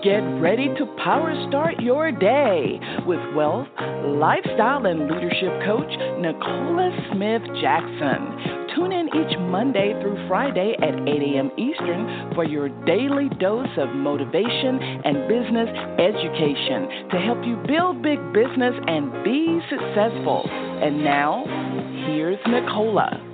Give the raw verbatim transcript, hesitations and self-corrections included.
Get ready to power start your day with wealth, lifestyle, and leadership coach Nicola Smith Jackson. Tune in each Monday through Friday at eight a.m. Eastern for your daily dose of motivation and business education to help you build big business and be successful. And now, here's Nicola.